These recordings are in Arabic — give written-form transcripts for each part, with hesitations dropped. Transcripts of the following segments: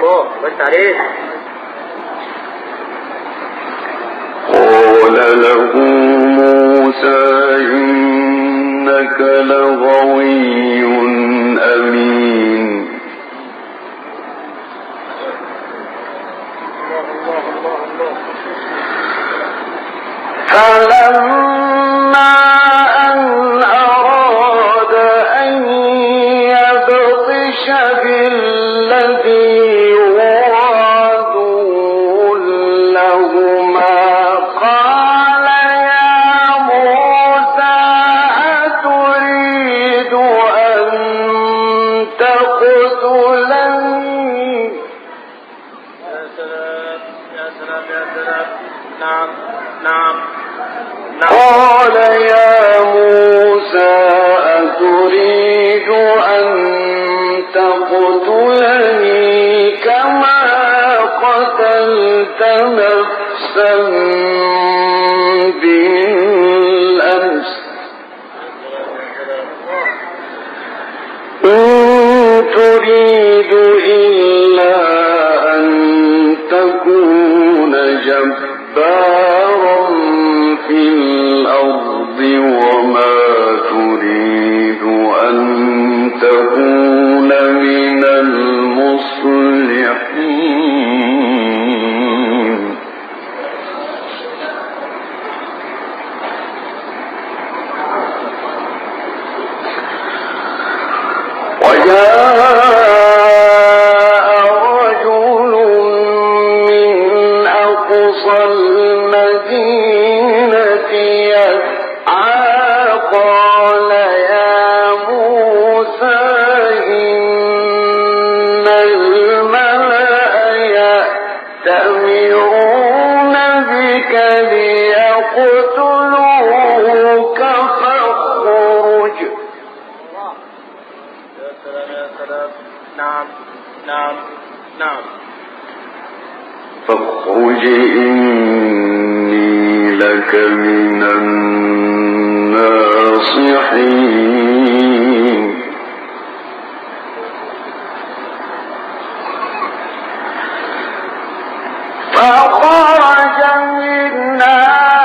قال له موسى إنك لغوي أمين فلما أن أراد أن يبطش بالذي هو عدو لهما قال يا موسى أتريد أن تقتلني قال يا موسى أتريد أن تقتلني كما قتلت نفسا بالأمس إن تريد إلا أن تكون جبارا في الأرض وما تريد أن تكون من المصلحين وجاء رجل من أقصى المدينة يسعى قال يا موسى إن الملأ يأتمرون بك ليقتلوك فاخرج فاخرج إني لك من الناصحين فخرج منها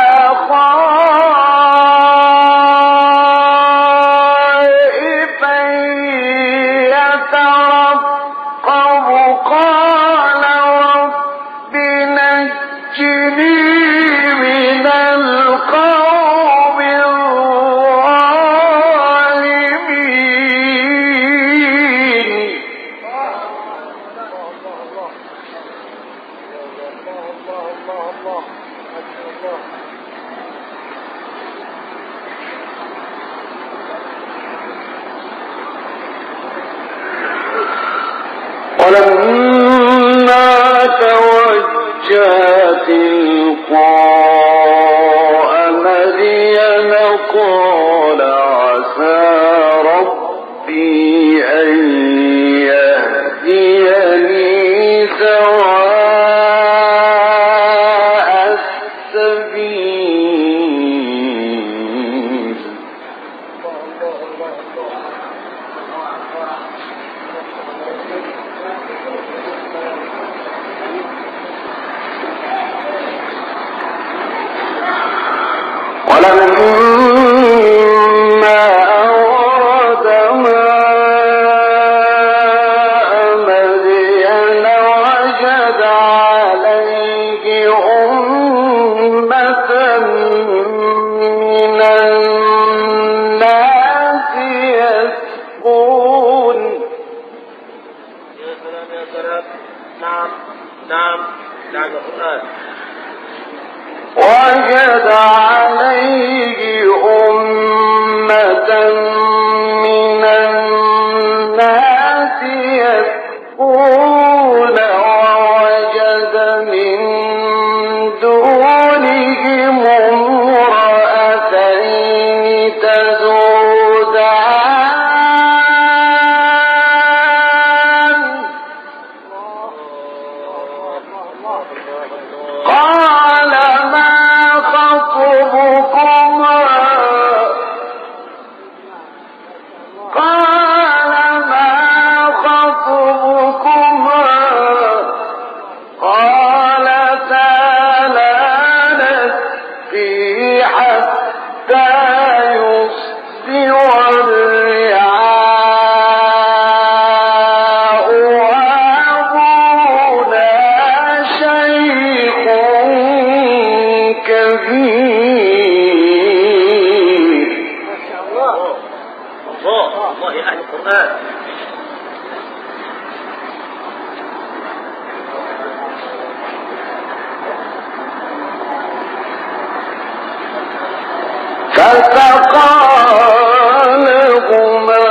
خائفا يترقب قال رب نجني من القوم الظالمين ولما توجه تلقاء مدين قال عسى ربي أن يهديني سواء السبيل ولما حتى يصدر الرعاء وأبونا شيخ كبير. ما شاء الله. الله يا أهل القرآن. فسقى لهما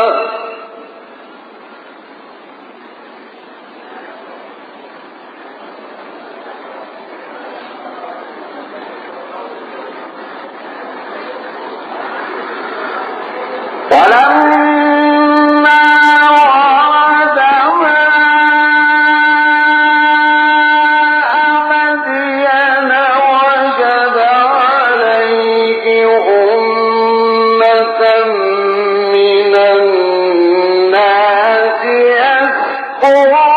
ولما ورد ماء مدين وجد عليه أمة من الناس يسقون.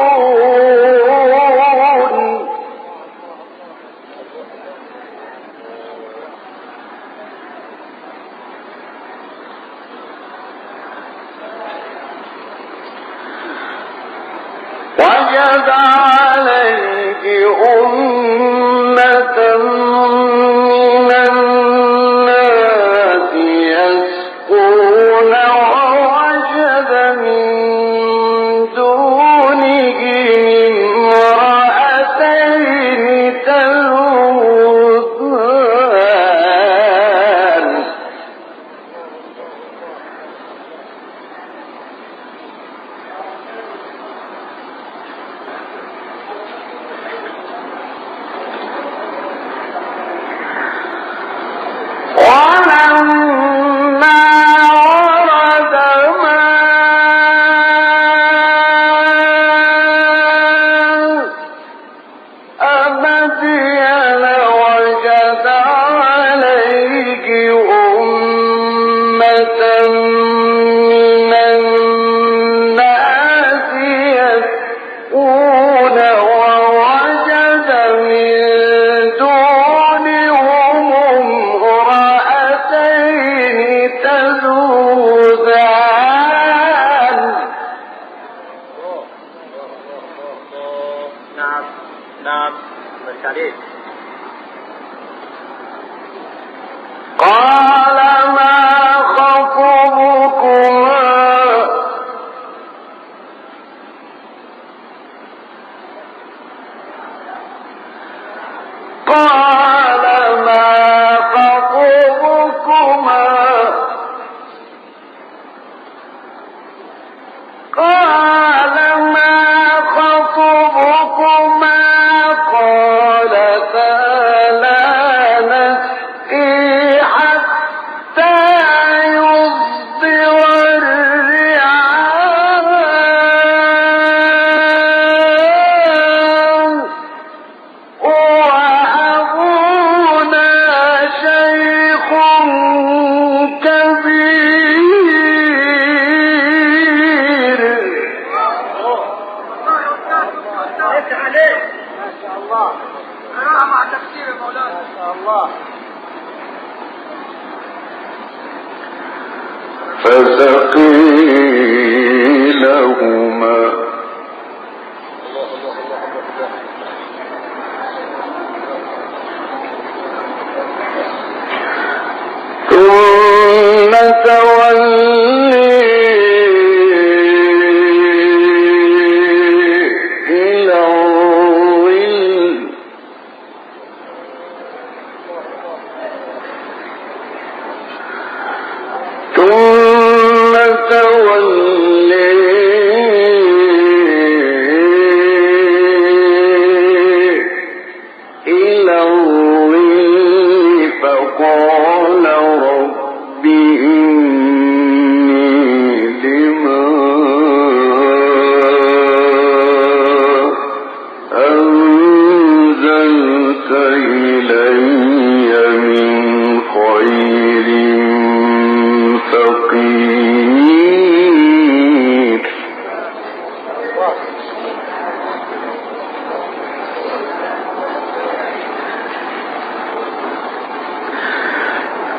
وجد عليه أمة من الناس يسقون ووجد من دونه امرأتين تذودان. ولما ورد ماء مدين وجد عليه أمة من الناس يسقون ووجد من دونهم امرأتين تذودان. نعم نعم بس عليك. قال ما خطبكما قال ما خطبكما قال ما خطبكما قالتا لا نسقي حتى يصدر الرعاء وأبونا شيخ كبير. بس عليك. ما شاء الله. أنا مع تفسير مولانا. ما شاء الله. فسقي لهما ثم تولي إلى الظل ثم تولي إلى الظل فقال رب إني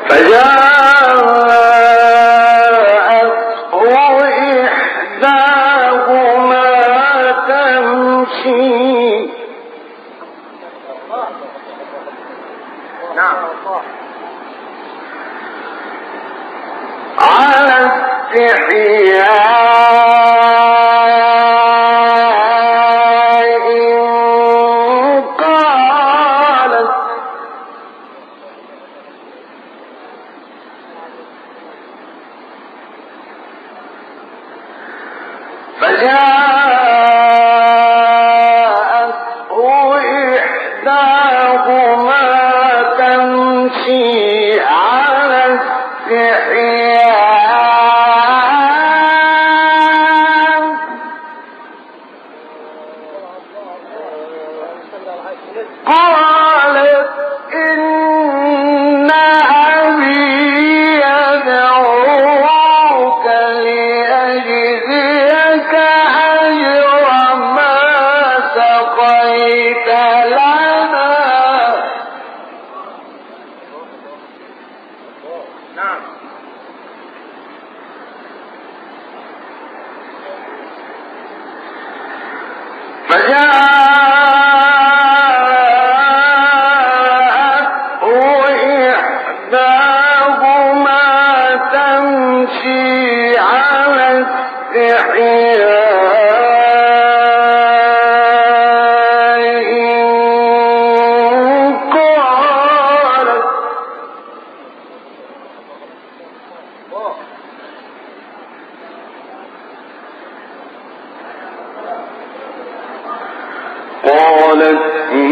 قالت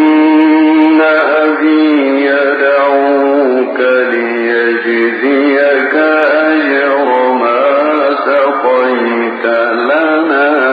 إن أبي يدعوك ليجزيك أجر ما سقيت لنا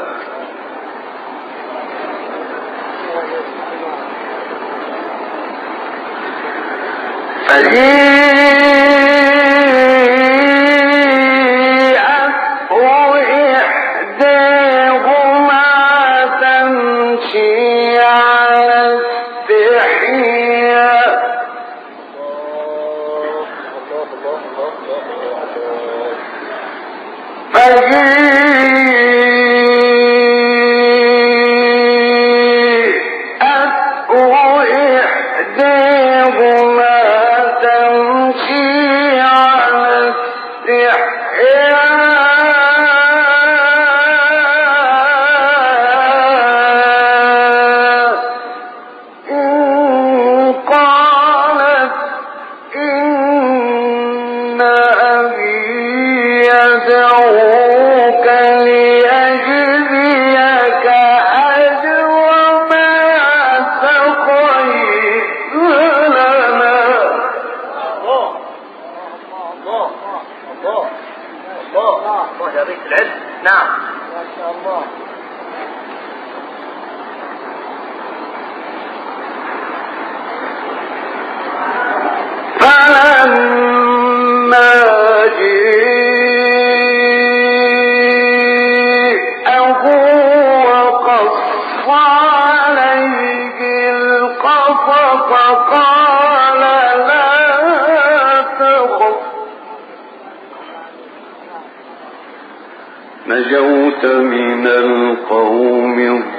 نجوت من القوم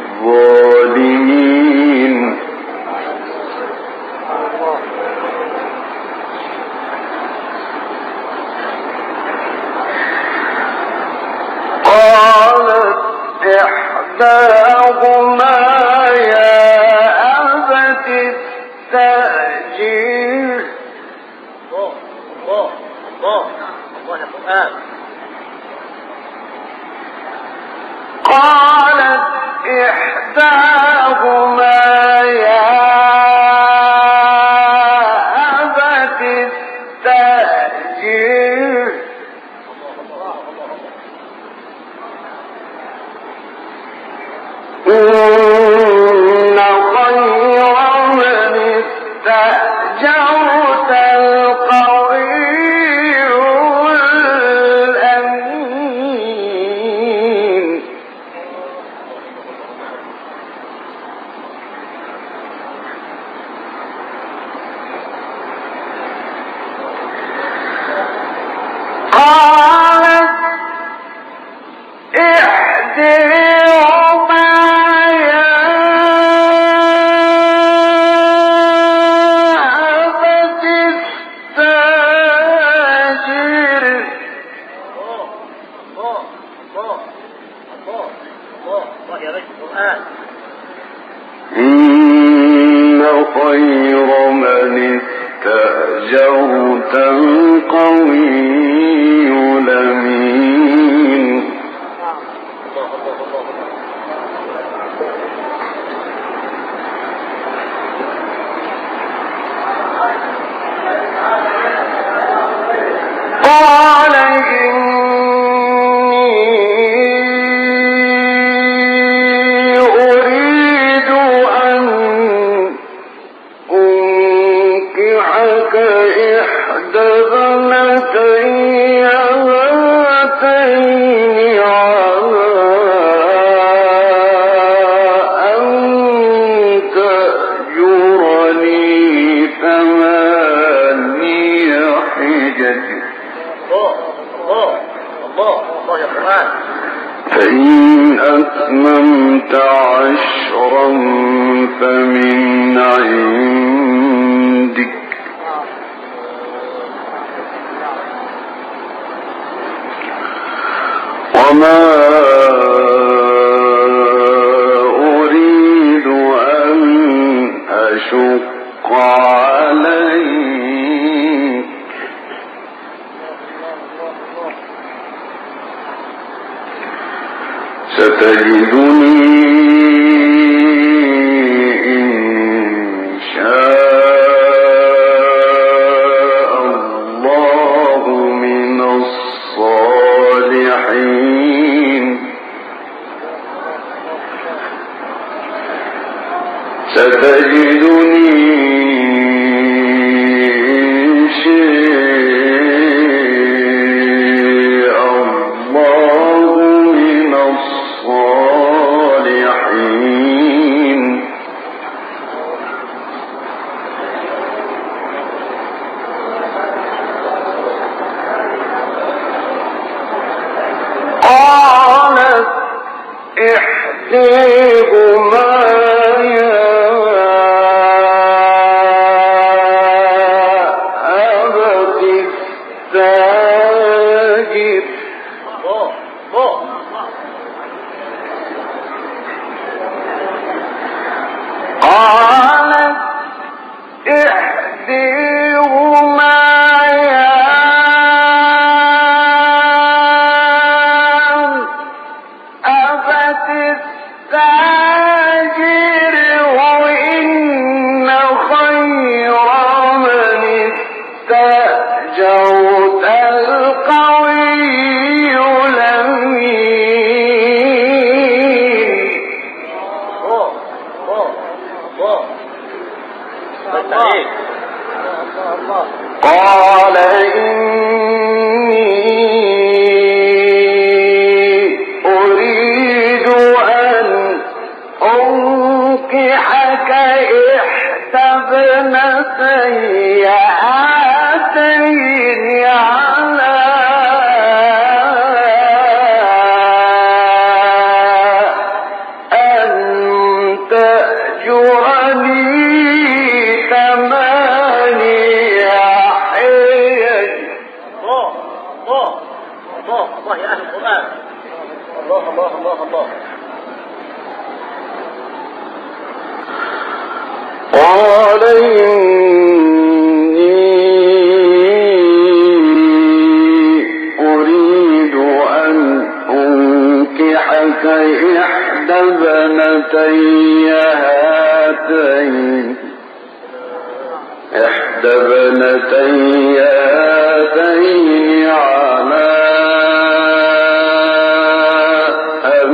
الظالمين قالت إحداهما يا أبت استأجره قالت إحداهما يا أبت استأجره إن خير من استأجرت القوي القوي الأمين قال إني أريد أن أنكحك إحدى ابنتي هاتين على أن تأجرني ثماني حجج فإن أتممت عشرا فمن عندك وما أريد أن أشق عليك ستجدني إن شاء الله من الصالحين ستجدني إن شاء الله من الصالحين قالت إحداهما يا أبت استأجر قالت إحداهما يا أبت استأجر وإن خير من استأجرت القوي الأمين قال إني أريد أن أنكحك إحدى ابنتي هاتين على أن تأجرني ثماني حجج الله يا أهل القرآن الله الله الله الله قال إني أريد أن أنكحك إحدى ابنتي هاتين على أن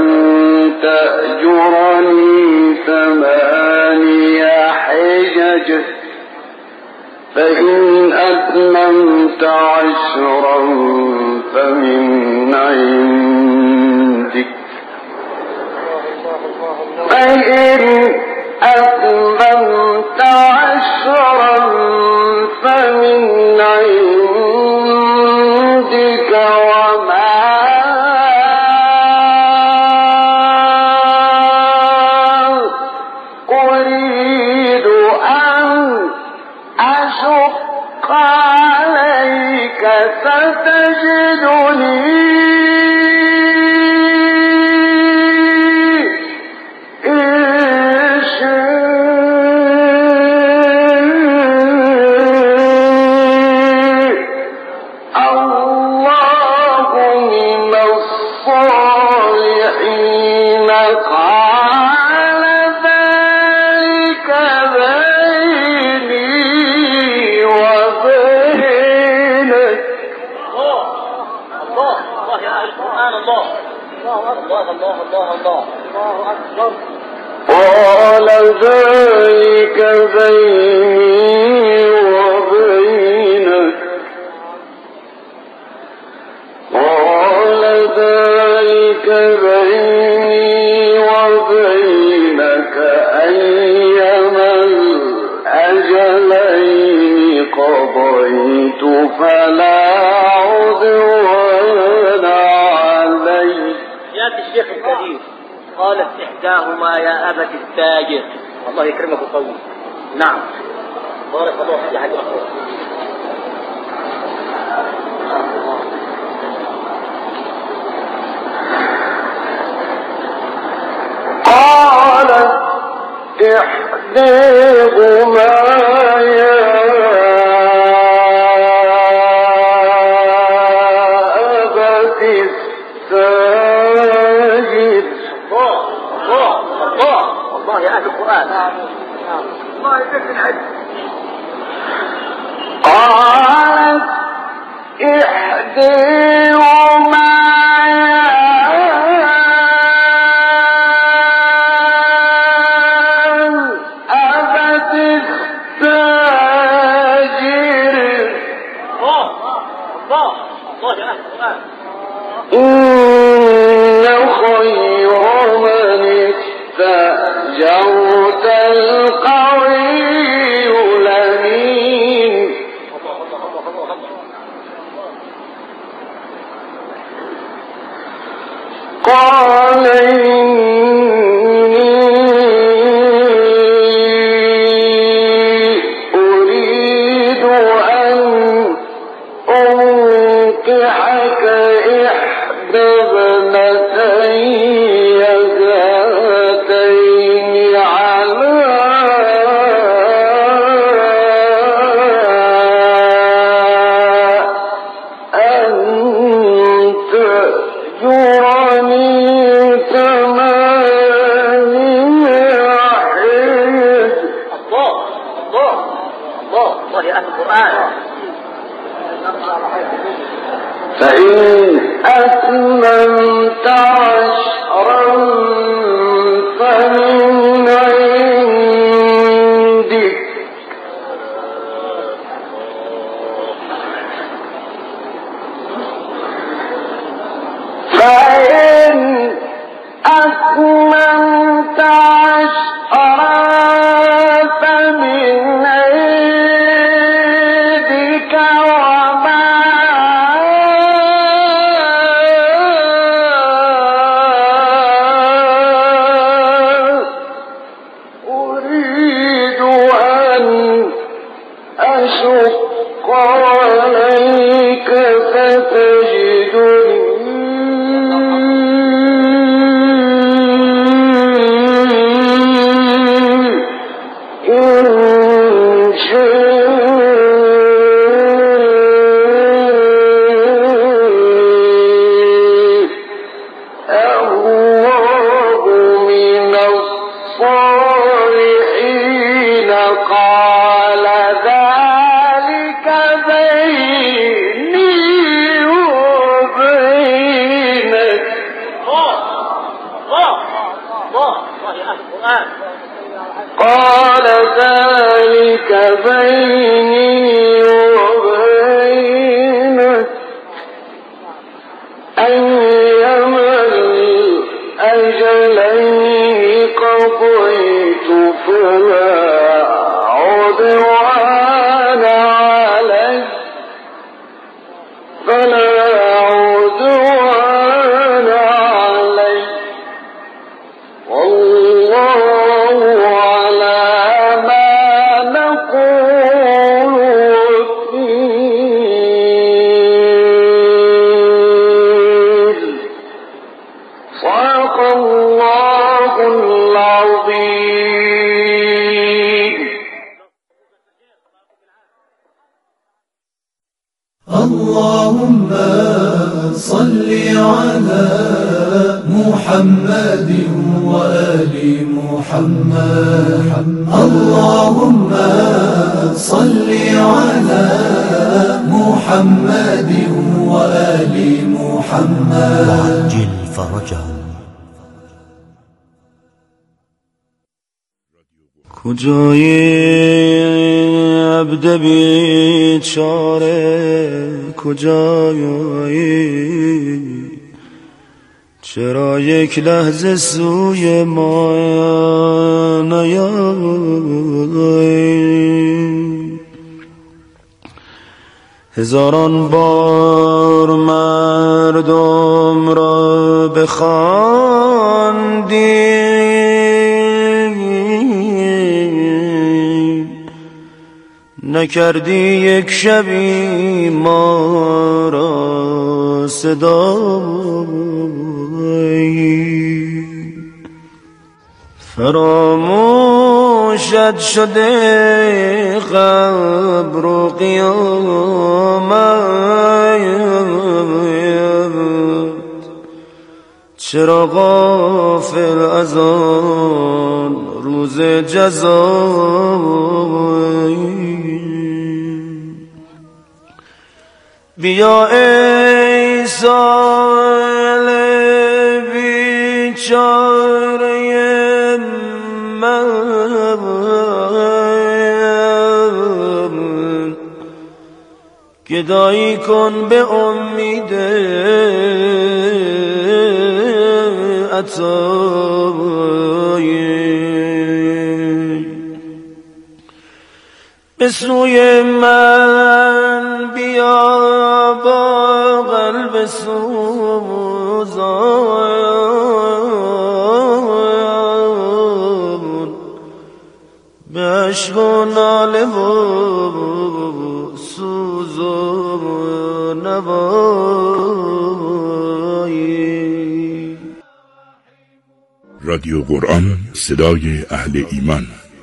تأجرني ثماني حجج فإن أتممت عشرا فمن عندك فإن أتممت عشرا فمن عندك وما أريد أن أشق عليك ستجدني القرآن. الله الله الله الله الله الله أكبر. قال ذلك بيني وبينك قال ذلك بيني وبينك أيما الأجلين قضيت فلا عدوان علي. يأتي الشيخ الكبير قالت إحداهما يا أبت التاجر. الله يكرمك ويطول. نعم بارك الله فيك يا حاج أخوة. قالت إحداهما يا أبت التاجر. الله يا أهل القرآن. الله يجزيك العلم. قالت إحداهما يا أبت التاجر الله يا أهل القرآن. إن خير من استأجرت القوي الأمين. قال إني أريد أن أنكحك إحدى ابنتي هاتين على أن تأجرني ثمانية حجج. الله يا أهل القرآن. فإن أتممت عشرا فمن عندك فإن أتممت عشرا فمن عندك وما أريد أن أشق عليك فتجدني إن شاء الله من الصالحين. قال ذلك بيني وبينك. الله يا أهل القرآن. قال ذلك بيني وبينك أيما الأجلين قضيت فلا عدوان علي والله على ما نقول وكيل. صدق الله العظيم. اللهم صل على محمد وآل محمد. اللهم صل على محمد محمد وآل محمد وعجل فرجهم. کجای عبد بیچاره کجایی، چرا یک لحظه سوی ما نیایی؟ هزاران بار مردم را بخواندی، نکردی یک شبی ما را صدایی. فراموشت شده قبر و قیامت، چرا غافل از آن روز جزایی؟ بیا ای سائل بیچاره من، گدایی کن به امید عطایی. به سوی من بیا با قلب سوزان، به عشق و ناله و سوز و نوایی. رادیو قرآن، صدای اهل ایمان.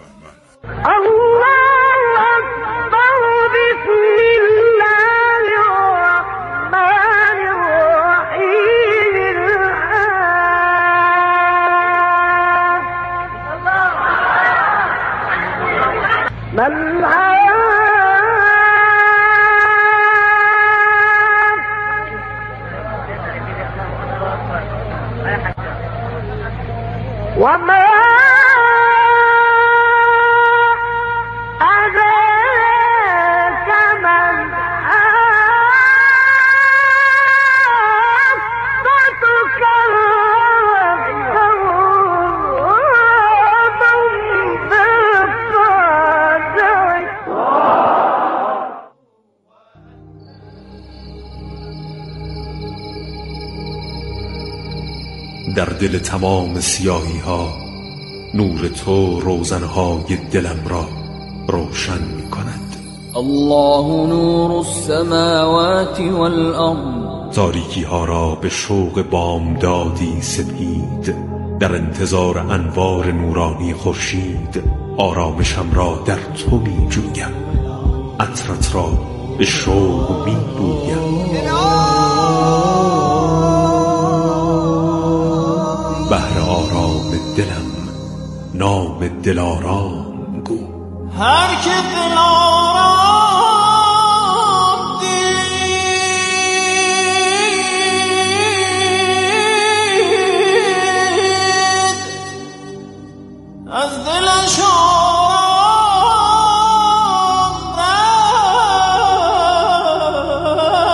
وما أدراك ما الحاقة در دل تمام سیاهی ها نور تو روزنهای دلم را روشن می کند. الله نور السماوات والارض، تاریکی ها را به شوق بامدادی سپید، در انتظار انوار نورانی خورشید آرامشم را در تو می جویم، عطرت را به شوق می بویم. بهر آرام دلم نام دلارام گو. هر که